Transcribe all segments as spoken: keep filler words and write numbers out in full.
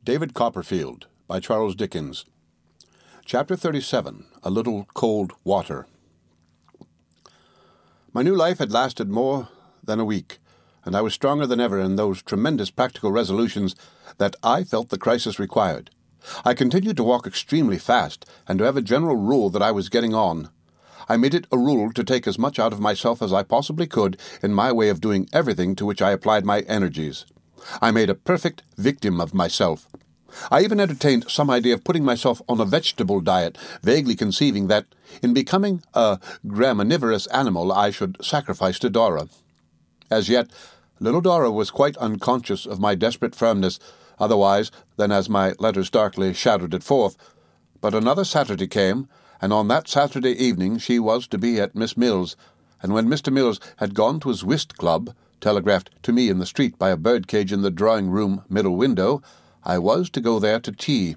David Copperfield by Charles Dickens. Chapter thirty-seven, A Little Cold Water. My new life had lasted more than a week, and I was stronger than ever in those tremendous practical resolutions that I felt the crisis required. I continued to walk extremely fast, and to have a general rule that I was getting on. I made it a rule to take as much out of myself as I possibly could in my way of doing everything to which I applied my energies. I made a perfect victim of myself. I even entertained some idea of putting myself on a vegetable diet, vaguely conceiving that, in becoming a graminivorous animal, I should sacrifice to Dora. As yet, little Dora was quite unconscious of my desperate firmness, otherwise than as my letters darkly shadowed it forth. But another Saturday came, and on that Saturday evening she was to be at Miss Mills, and when Mister Mills had gone to his whist club, telegraphed to me in the street by a birdcage in the drawing-room middle window, I was to go there to tea.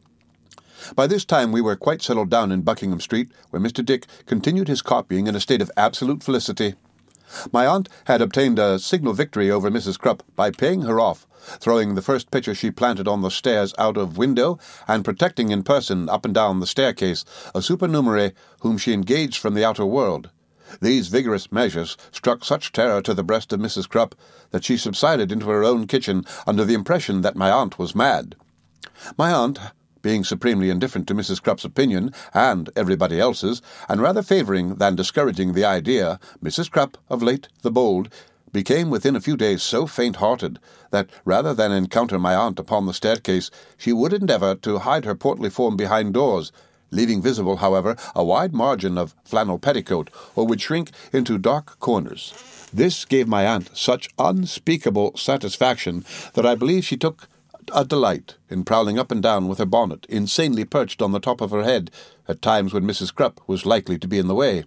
By this time we were quite settled down in Buckingham Street, where Mister Dick continued his copying in a state of absolute felicity. My aunt had obtained a signal victory over Missus Crupp by paying her off, throwing the first picture she planted on the stairs out of window, and protecting in person up and down the staircase a supernumerary whom she engaged from the outer world. These vigorous measures struck such terror to the breast of Missus Crupp that she subsided into her own kitchen under the impression that my aunt was mad. My aunt, being supremely indifferent to Missus Crupp's opinion and everybody else's, and rather favouring than discouraging the idea, Missus Crupp, of late the bold, became within a few days so faint-hearted that, rather than encounter my aunt upon the staircase, she would endeavour to hide her portly form behind doors, leaving visible, however, a wide margin of flannel petticoat, or would shrink into dark corners. This gave my aunt such unspeakable satisfaction that I believe she took a delight in prowling up and down with her bonnet insanely perched on the top of her head at times when Missus Crupp was likely to be in the way.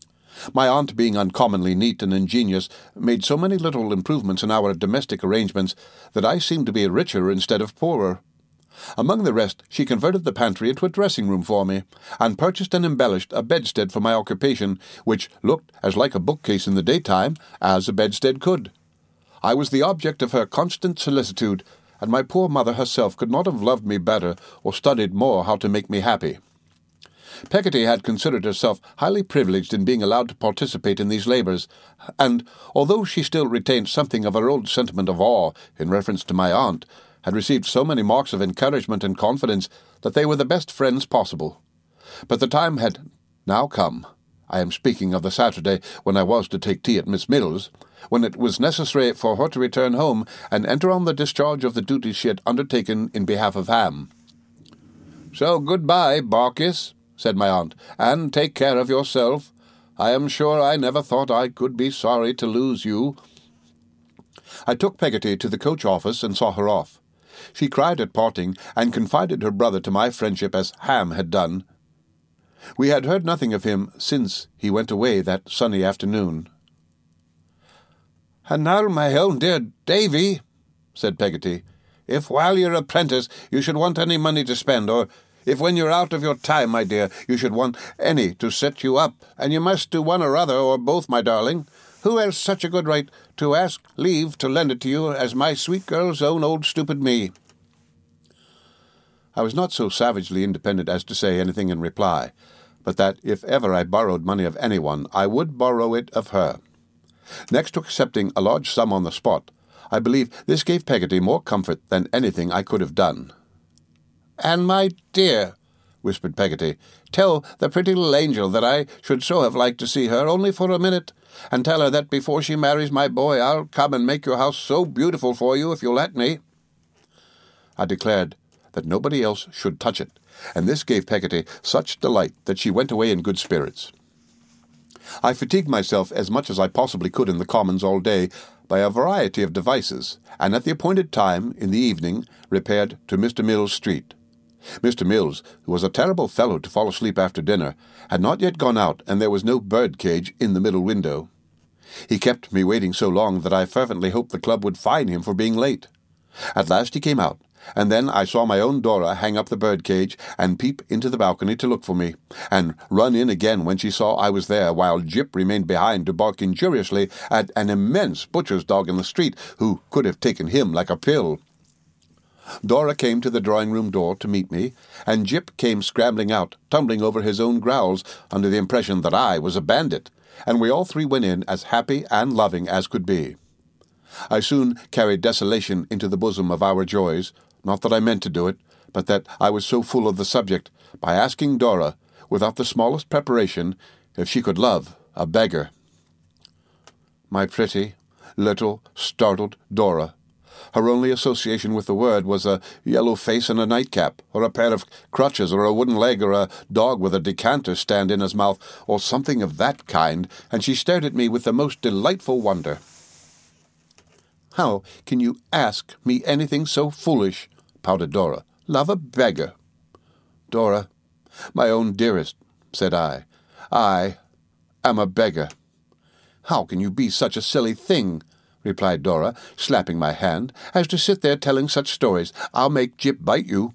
My aunt, being uncommonly neat and ingenious, made so many little improvements in our domestic arrangements that I seemed to be richer instead of poorer. Among the rest, she converted the pantry into a dressing-room for me, and purchased and embellished a bedstead for my occupation, which looked as like a bookcase in the daytime as a bedstead could. I was the object of her constant solicitude, and my poor mother herself could not have loved me better or studied more how to make me happy. Peggotty had considered herself highly privileged in being allowed to participate in these labours, and, although she still retained something of her old sentiment of awe in reference to my aunt, had received so many marks of encouragement and confidence that they were the best friends possible. But the time had now come, I am speaking of the Saturday when I was to take tea at Miss Mills, when it was necessary for her to return home and enter on the discharge of the duties she had undertaken in behalf of Ham. "So good-bye, Barkis," said my aunt, "and take care of yourself. I am sure I never thought I could be sorry to lose you." I took Peggotty to the coach office and saw her off. She cried at parting, and confided her brother to my friendship as Ham had done. We had heard nothing of him since he went away that sunny afternoon. "And now, my own dear Davy," said Peggotty, "if while you're apprentice you should want any money to spend, or if when you're out of your time, my dear, you should want any to set you up, and you must do one or other, or both, my darling, who has such a good right to ask leave to lend it to you as my sweet girl's own old stupid me?" I was not so savagely independent as to say anything in reply, but that if ever I borrowed money of anyone, I would borrow it of her. Next to accepting a large sum on the spot, I believe this gave Peggotty more comfort than anything I could have done. "And, my dear," whispered Peggotty, "tell the pretty little angel that I should so have liked to see her only for a minute, and tell her that before she marries my boy I'll come and make your house so beautiful for you if you'll let me." I declared that nobody else should touch it, and this gave Peggotty such delight that she went away in good spirits. I fatigued myself as much as I possibly could in the Commons all day by a variety of devices, and at the appointed time, in the evening, repaired to Mister Mills' street. Mister Mills, who was a terrible fellow to fall asleep after dinner, had not yet gone out, and there was no bird-cage in the middle window. He kept me waiting so long that I fervently hoped the club would fine him for being late. At last he came out, and then I saw my own Dora hang up the bird-cage and peep into the balcony to look for me, and run in again when she saw I was there, while Jip remained behind to bark injuriously at an immense butcher's dog in the street, who could have taken him like a pill. Dora came to the drawing-room door to meet me, and Jip came scrambling out, tumbling over his own growls under the impression that I was a bandit, and we all three went in as happy and loving as could be. I soon carried desolation into the bosom of our joys, not that I meant to do it, but that I was so full of the subject, by asking Dora, without the smallest preparation, if she could love a beggar. My pretty, little, startled Dora. Her only association with the word was a yellow face and a nightcap, or a pair of crutches, or a wooden leg, or a dog with a decanter stand in his mouth, or something of that kind, and she stared at me with the most delightful wonder. "How can you ask me anything so foolish?" pouted Dora. "Love a beggar." "Dora, my own dearest," said I, "I am a beggar." "How can you be such a silly thing?" replied Dora, slapping my hand, "as to sit there telling such stories. I'll make Jip bite you."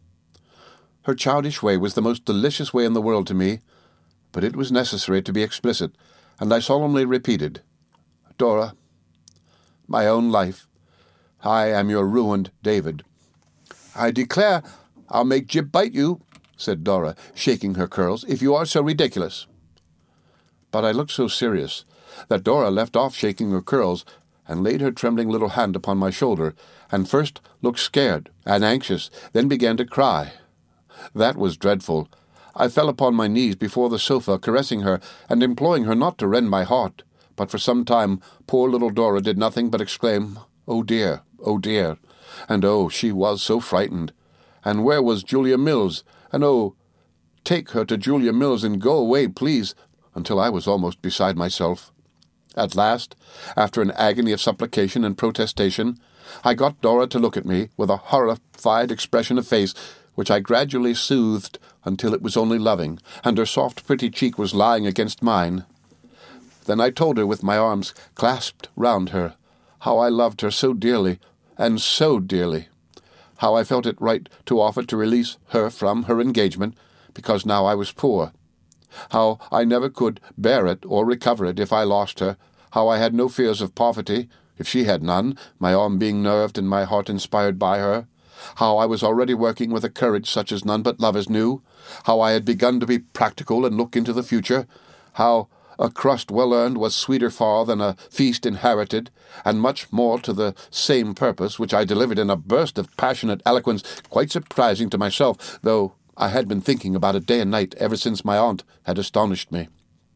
Her childish way was the most delicious way in the world to me, but it was necessary to be explicit, and I solemnly repeated, "Dora, my own life, I am your ruined David." "I declare I'll make Jip bite you," said Dora, shaking her curls, "if you are so ridiculous." But I looked so serious that Dora left off shaking her curls and laid her trembling little hand upon my shoulder, and first looked scared and anxious, then began to cry. That was dreadful. I fell upon my knees before the sofa, caressing her, and imploring her not to rend my heart, but for some time poor little Dora did nothing but exclaim, "Oh dear, oh dear," and oh, she was so frightened. And where was Julia Mills? And oh, take her to Julia Mills and go away, please, until I was almost beside myself. At last, after an agony of supplication and protestation, I got Dora to look at me with a horrified expression of face, which I gradually soothed until it was only loving, and her soft, pretty cheek was lying against mine. Then I told her, with my arms clasped round her, how I loved her so dearly, and so dearly, how I felt it right to offer to release her from her engagement, because now I was poor, how I never could bear it or recover it if I lost her, how I had no fears of poverty, if she had none, my arm being nerved and my heart inspired by her, how I was already working with a courage such as none but lovers knew, how I had begun to be practical and look into the future, how a crust well-earned was sweeter far than a feast inherited, and much more to the same purpose, which I delivered in a burst of passionate eloquence quite surprising to myself, though I had been thinking about it day and night ever since my aunt had astonished me.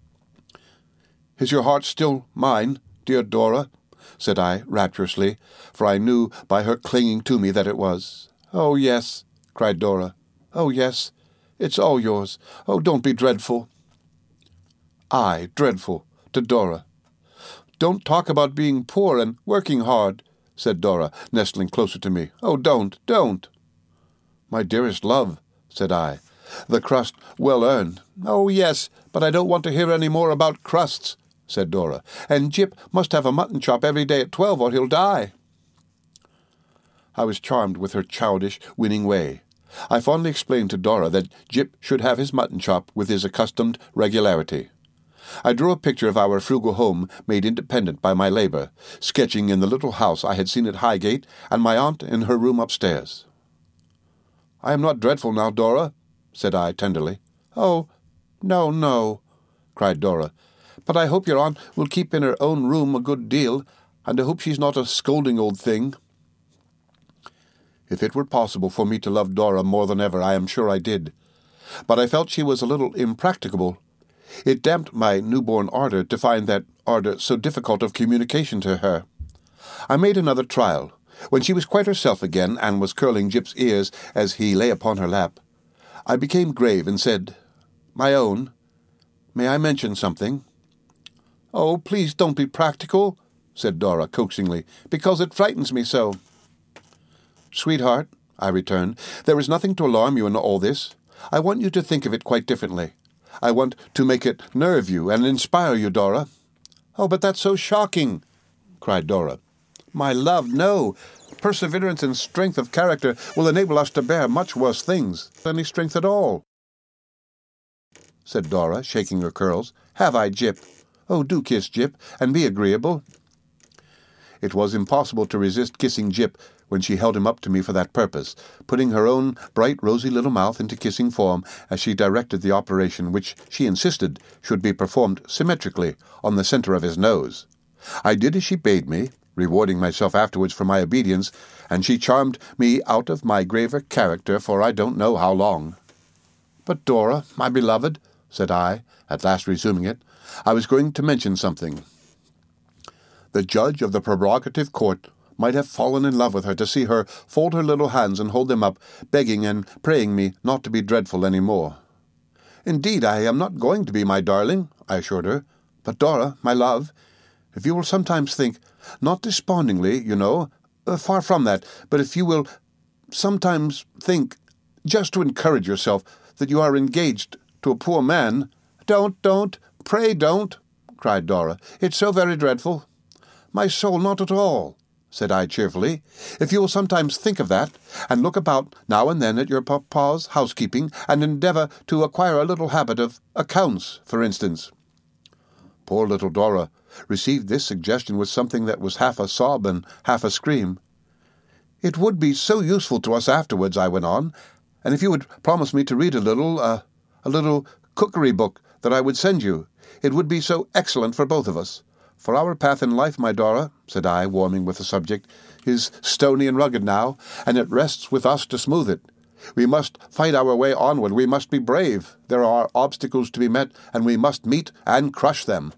"Is your heart still mine, dear Dora?" said I rapturously, for I knew by her clinging to me that it was. "Oh, yes," cried Dora. "Oh, yes, it's all yours. Oh, don't be dreadful." I, dreadful, to Dora. "Don't talk about being poor and working hard," said Dora, nestling closer to me. "Oh, don't, don't." "My dearest love," said I, "the crust well earned." "Oh, yes, but I don't want to hear any more about crusts," said Dora. "And Jip must have a mutton chop every day at twelve, or he'll die." I was charmed with her childish, winning way. I fondly explained to Dora that Jip should have his mutton chop with his accustomed regularity. I drew a picture of our frugal home made independent by my labour, sketching in the little house I had seen at Highgate, and my aunt in her room upstairs. "I am not dreadful now, Dora," said I tenderly. "Oh, no, no," cried Dora. "But I hope your aunt will keep in her own room a good deal, and I hope she's not a scolding old thing." If it were possible for me to love Dora more than ever, I am sure I did. But I felt she was a little impracticable. It damped my newborn ardour to find that ardour so difficult of communication to her. I made another trial. When she was quite herself again, and was curling Jip's ears as he lay upon her lap, I became grave and said, "My own, may I mention something?" "Oh, please don't be practical," said Dora coaxingly, "because it frightens me so." "Sweetheart," I returned, "there is nothing to alarm you in all this. I want you to think of it quite differently. I want to make it nerve you and inspire you, Dora." "Oh, but that's so shocking," cried Dora. "My love, no. Perseverance and strength of character will enable us to bear much worse things, any strength at all," said Dora, shaking her curls. "Have I, Jip? Oh, do kiss Jip, and be agreeable." It was impossible to resist kissing Jip when she held him up to me for that purpose, putting her own bright rosy little mouth into kissing form as she directed the operation, which she insisted should be performed symmetrically on the centre of his nose. I did as she bade me, rewarding myself afterwards for my obedience, and she charmed me out of my graver character for I don't know how long. "But, Dora, my beloved," said I, at last resuming it, "I was going to mention something. The judge of the prerogative court might have fallen in love with her to see her fold her little hands and hold them up, begging and praying me not to be dreadful any more." "Indeed, I am not going to be, my darling," I assured her. "But, Dora, my love, if you will sometimes think, not despondingly, you know, uh, far from that, but if you will sometimes think, just to encourage yourself, that you are engaged to a poor man—" "Don't, don't, pray don't," cried Dora. "It's so very dreadful." "My soul, not at all," said I cheerfully. "If you will sometimes think of that, and look about now and then at your papa's housekeeping, and endeavour to acquire a little habit of accounts, for instance." Poor little Dora received this suggestion with something that was half a sob and half a scream. "It would be so useful to us afterwards," I went on, "and if you would promise me to read a little, uh, a little cookery book that I would send you, it would be so excellent for both of us. For our path in life, my Dora," said I, warming with the subject, "is stony and rugged now, and it rests with us to smooth it. We must fight our way onward. We must be brave. There are obstacles to be met, and we must meet and crush them."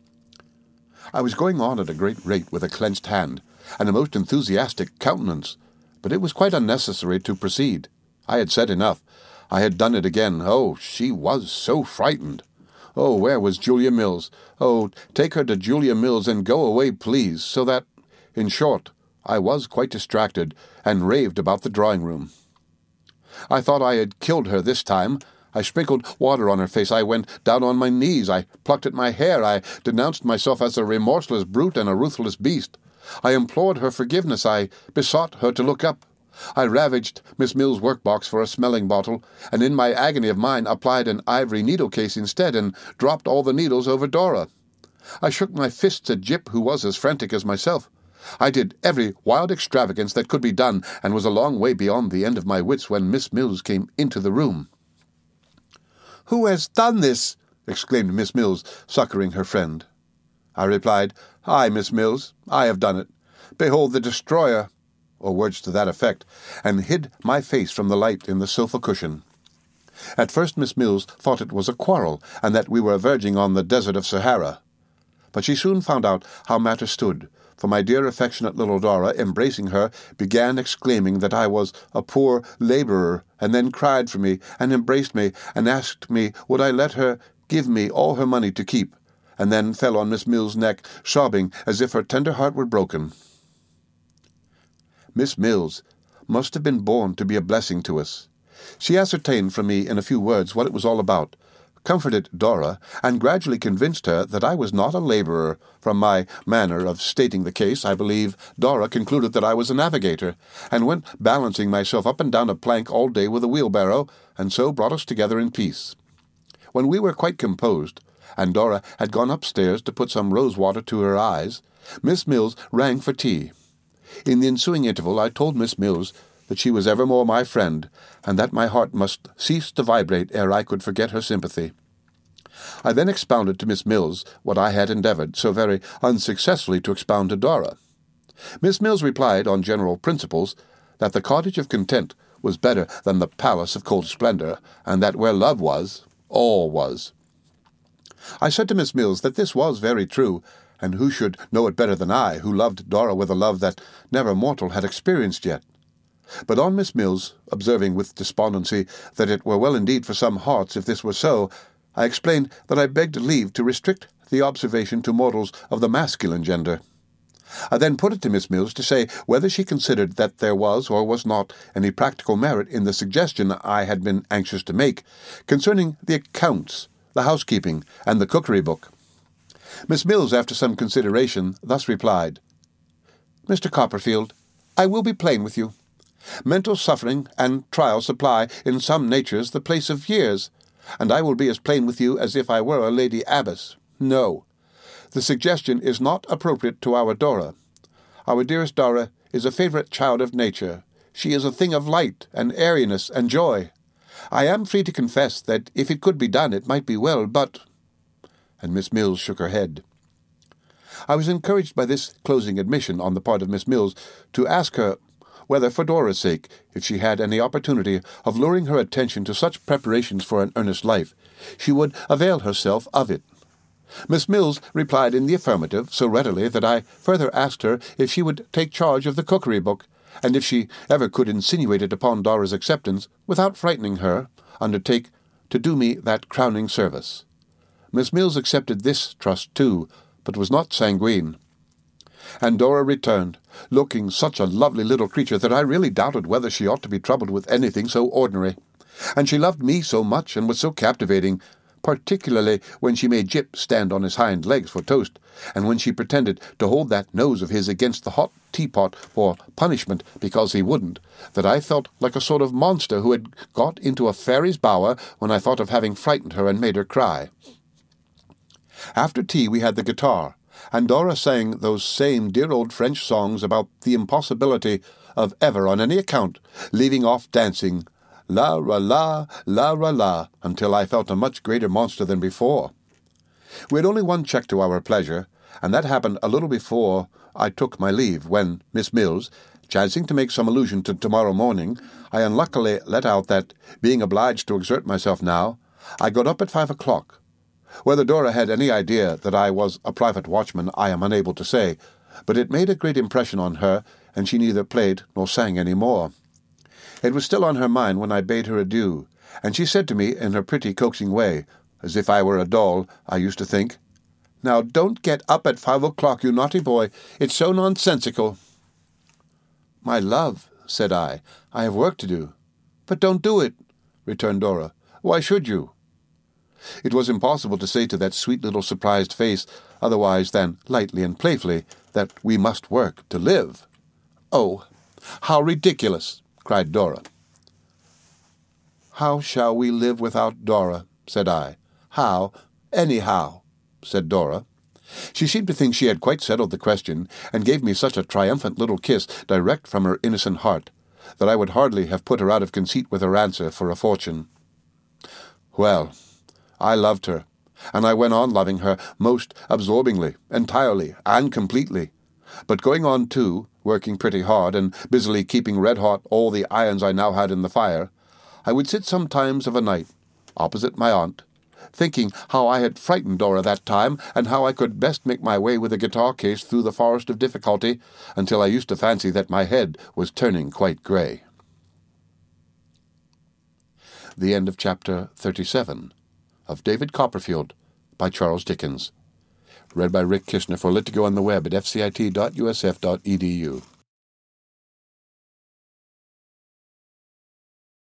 I was going on at a great rate with a clenched hand, and a most enthusiastic countenance, but it was quite unnecessary to proceed. I had said enough. I had done it again. Oh, she was so frightened. Oh, where was Julia Mills? Oh, take her to Julia Mills and go away, please, so that, in short, I was quite distracted, and raved about the drawing-room. I thought I had killed her this time. I sprinkled water on her face. I went down on my knees. I plucked at my hair. I denounced myself as a remorseless brute and a ruthless beast. I implored her forgiveness. I besought her to look up. I ravaged Miss Mill's workbox for a smelling bottle, and in my agony of mind applied an ivory needle-case instead, and dropped all the needles over Dora. I shook my fists at Jip, who was as frantic as myself. I did every wild extravagance that could be done, and was a long way beyond the end of my wits when Miss Mills came into the room. "Who has done this?" exclaimed Miss Mills, succouring her friend. I replied, "I, Miss Mills, I have done it. Behold the destroyer," or words to that effect, and hid my face from the light in the sofa cushion. At first Miss Mills thought it was a quarrel, and that we were verging on the desert of Sahara. But she soon found out how matters stood, for my dear affectionate little Dora, embracing her, began exclaiming that I was a poor labourer, and then cried for me, and embraced me, and asked me would I let her give me all her money to keep, and then fell on Miss Mill's neck, sobbing as if her tender heart were broken. Miss Mills must have been born to be a blessing to us. She ascertained from me in a few words what it was all about, comforted Dora, and gradually convinced her that I was not a labourer. From my manner of stating the case, I believe Dora concluded that I was a navigator, and went balancing myself up and down a plank all day with a wheelbarrow, and so brought us together in peace. When we were quite composed, and Dora had gone upstairs to put some rose-water to her eyes, Miss Mills rang for tea. In the ensuing interval I told Miss Mills that she was evermore my friend, and that my heart must cease to vibrate ere I could forget her sympathy. I then expounded to Miss Mills what I had endeavoured so very unsuccessfully to expound to Dora. Miss Mills replied, on general principles, that the cottage of content was better than the palace of cold splendour, and that where love was, all was. I said to Miss Mills that this was very true, and who should know it better than I, who loved Dora with a love that never mortal had experienced yet? But on Miss Mills, observing with despondency that it were well indeed for some hearts if this were so, I explained that I begged leave to restrict the observation to mortals of the masculine gender. I then put it to Miss Mills to say whether she considered that there was or was not any practical merit in the suggestion I had been anxious to make concerning the accounts, the housekeeping, and the cookery book. Miss Mills, after some consideration, thus replied, "Mister Copperfield, I will be plain with you. Mental suffering and trial supply in some natures the place of years, and I will be as plain with you as if I were a lady abbess. No, the suggestion is not appropriate to our Dora. Our dearest Dora is a favourite child of nature. She is a thing of light and airiness and joy. I am free to confess that if it could be done it might be well, but—" And Miss Mills shook her head. I was encouraged by this closing admission on the part of Miss Mills to ask her whether, for Dora's sake, if she had any opportunity of luring her attention to such preparations for an earnest life, she would avail herself of it. Miss Mills replied in the affirmative so readily that I further asked her if she would take charge of the cookery book, and if she ever could insinuate it upon Dora's acceptance, without frightening her, undertake to do me that crowning service. Miss Mills accepted this trust too, but was not sanguine. And Dora returned, looking such a lovely little creature that I really doubted whether she ought to be troubled with anything so ordinary. And she loved me so much and was so captivating, particularly when she made Jip stand on his hind legs for toast, and when she pretended to hold that nose of his against the hot teapot for punishment because he wouldn't, that I felt like a sort of monster who had got into a fairy's bower when I thought of having frightened her and made her cry. After tea we had the guitar, and Dora sang those same dear old French songs about the impossibility of ever on any account leaving off dancing, la-ra-la, la-ra-la, until I felt a much greater monster than before. We had only one check to our pleasure, and that happened a little before I took my leave, when Miss Mills, chancing to make some allusion to tomorrow morning, I unluckily let out that, being obliged to exert myself now, I got up at five o'clock. Whether Dora had any idea that I was a private watchman I am unable to say, but it made a great impression on her, and she neither played nor sang any more. It was still on her mind when I bade her adieu, and she said to me in her pretty coaxing way, as if I were a doll, I used to think, "Now don't get up at five o'clock, you naughty boy. It's so nonsensical." "My love," said I, "I have work to do." "But don't do it," returned Dora. "Why should you?" It was impossible to say to that sweet little surprised face, otherwise than lightly and playfully, that we must work to live. "Oh, how ridiculous!" cried Dora. "How shall we live without Dora?" said I. "How? Anyhow," said Dora. She seemed to think she had quite settled the question, and gave me such a triumphant little kiss direct from her innocent heart, that I would hardly have put her out of conceit with her answer for a fortune. Well, I loved her, and I went on loving her most absorbingly, entirely, and completely. But going on, too, working pretty hard, and busily keeping red-hot all the irons I now had in the fire, I would sit sometimes of a night, opposite my aunt, thinking how I had frightened Dora that time, and how I could best make my way with a guitar case through the forest of difficulty, until I used to fancy that my head was turning quite grey. The end of chapter thirty-seven of David Copperfield by Charles Dickens. Read by Rick Kishner for Lit to Go on the web at f c i t dot u s f dot e d u.